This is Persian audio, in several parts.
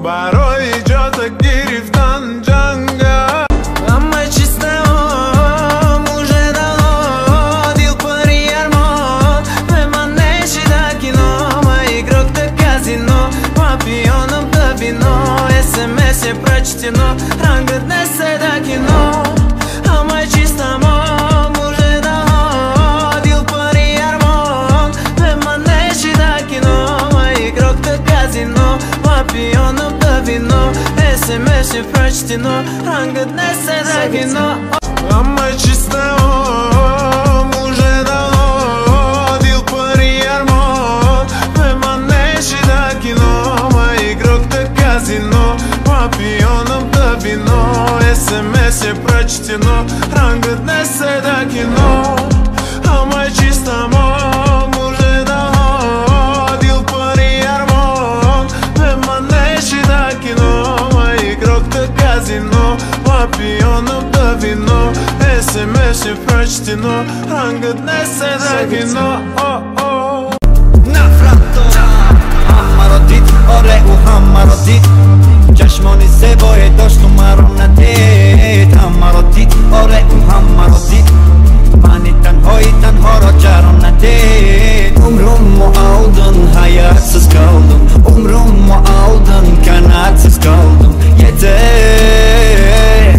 برای ایجاد گرفتن جنگه. همه چیز تمام موجه دهان دیل پری ارمان به من نشیده کینا ما игрок до казино папионом до вино смс прочтено рангът не се да кино. همه چیز تمام موجه دهان دیل پری ارمان به من نشیده کینا ما игрок до казино папионом до вино смс прочтено рангът не се да кино. همه چیز تمام موجه دهان دیل پری ارمان به من نشیده کینا ما игрок до казино папионом до вино смс прочтено рангът не се да кино. همه چیز تمام موجه دهان دیل پری ارمان به من نشیده کینا ما игрок до казино папионом до вино смс прочтено рангът не се да кино. نفرت دارم همه را دید آره او همه را دید چشمانی زیبایی داشت و مرا ندید همه را دید آره او همه را دید منی تنها را جرا ندید umrummu aldın hayatsız kaldım umrummu aldın kanatsız kaldım yeter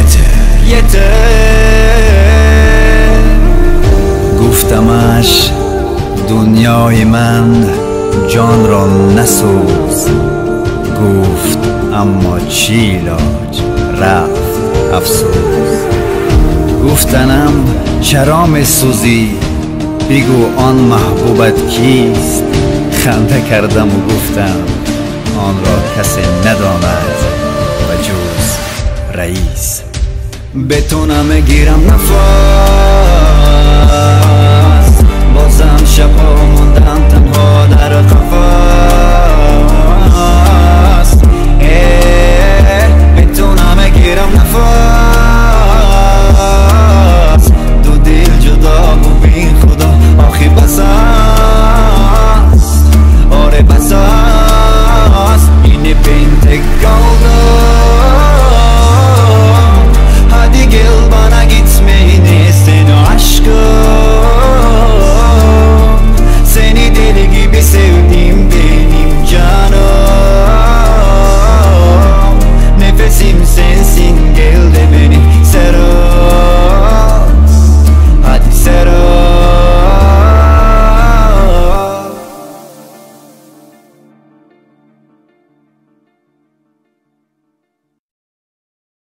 گفتمش دنیای من جان را نسوز گفت اما چی علاج رفت افسوس گفتنم چرا می سوزی بگو آن محبوبت کیست خنده کردم و گفتم آن را کسی نداند و جز رئیس به تو نمیگیرم نفس بازم شبها ماندم تنها در قفس